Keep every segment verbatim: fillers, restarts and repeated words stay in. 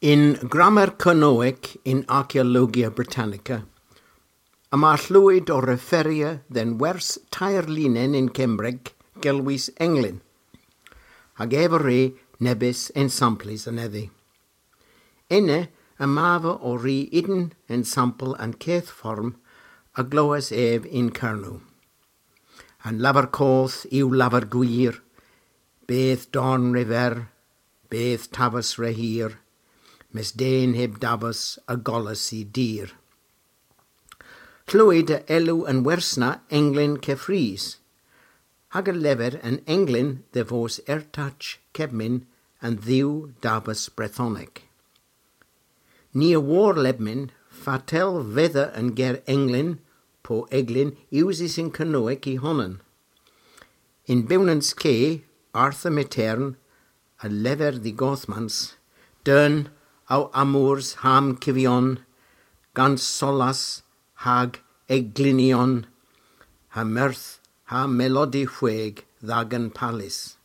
In Grammar Canoic in Archaeologia Britannica, a mar llwyd o referia den wers tair linen in Cembreg gelwys Englyn, hag efo re nebys ensamplis yn eddi. Enne y mafa o ri idyn ensampl yn ceth fform a glywes ef in Cernw. Yn lafar coth yw lafar gwir, beth don rifer, beth tafas rehir, mes den heb dabas a golas i dir. Llwyd y elw yn wersna Englyn Cefrys, hag y lefer yn Englyn ddefos ertach cebmin yn ddiw dabas Brethonig. Ni y war lebmin, fatel fedda yn ger Englyn po eglyn iwsys yn canoic i honan. In Bewnans ce, Arthur Matern, a lefer ddigothmans, dyn au amwrs ham cyfion, gan solas hag eglinion, ha mirth ha melodi chweg ddagan palis.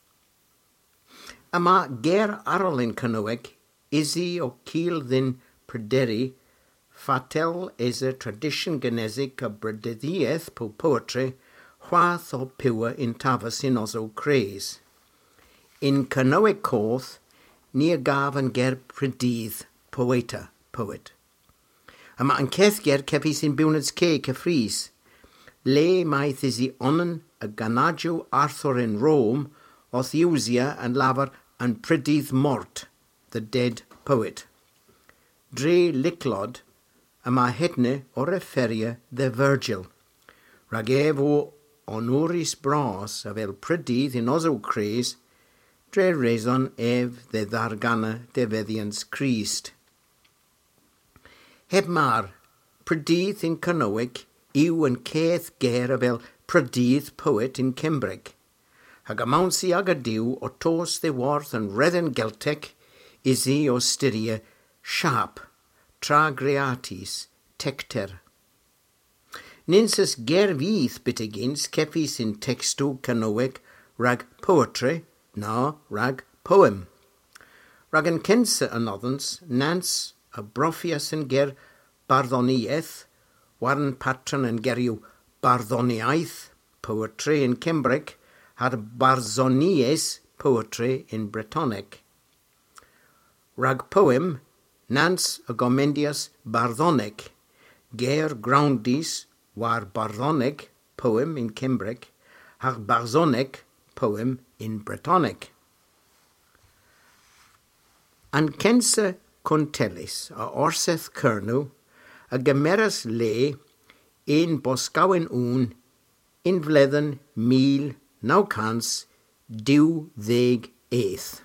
Yma ger arol yn canoeg, isi o cil ddyn pryderu, fatel is a tradition genesig a brydyddiaeth po poetry, chwath o piwa in tafas in oso cres. In canoeg coth, ni a gaf yn ger prydydd, poeta, poet. Yma yn ceth ger cefis in Bewnans ce Cefrys, le maeth isi onan a ganadjo Arthur in Rome, o thiwsia yn lafar yn prydydd mort, the dead poet. Dre liclod, yma hedne o referia the Virgil, rag ef o onoris bras a fel prydydd in oso cres, dre reson ef de ddargana de feddians Christ. Heb mar, prydydd in canoeg yw yn ceth ger a fel prydydd poet in Cembreg, hag amawnsi ag a diw o tos de warth yn redden Geltec isi o styria sharp, tra greatis, tecter. Ninsys ger fydd bytigins cefis in textu canoeg rag poetry, na rag poem. Rag yn censa yn oddans, nans a brofias yn ger barddoniaeth, warn patron yn geriw barddoniaeth, poetry in Cembreg, har barddonies, poetry in Bretonic. Rag poem, nans a gomendias barddonic, ger groundis war barddonic, poem in Cembreg, har barddonic, poem in Bretonic. An censa contelis a orseth Cernw, a gymeras le un bosgawin un in fledden mil naw cans diw ddeg eith.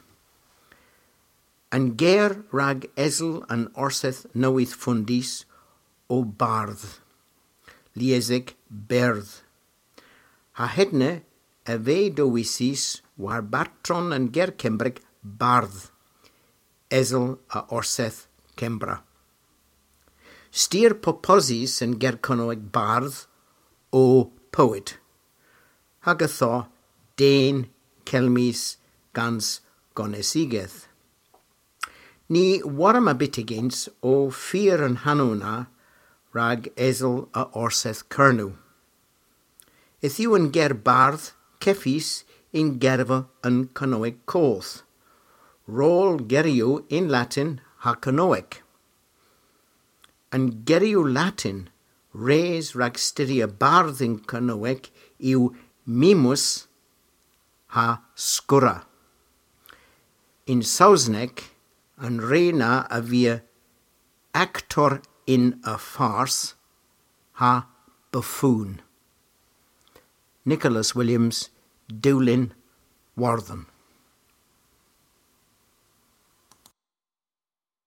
An ger rag esl an orseth nywydd ffundis o bardd, liesig berdd. Ha hedne a fe dowisis war batron an ger Cembreg bardd, esl a orseth Cembra. Styr poposis yn ger canoeg bardd o poet, hag a tho den celmis gans gonesigeth. Ni waram a bitigins o ffyr yn hanwna rag esl a orseth Cernw. Ith yw yn ger bardd ceffis in gerfa yn canoeg coth. Rôl geriw in Latin ha canoeg. Yn geriw Latin, res rag styria bardd in canoeg yw mimus ha sgwra. In Saesneg, yn reina a via actor in a farce ha buffoon. Nicholas Williams, Dewlin, Wortham.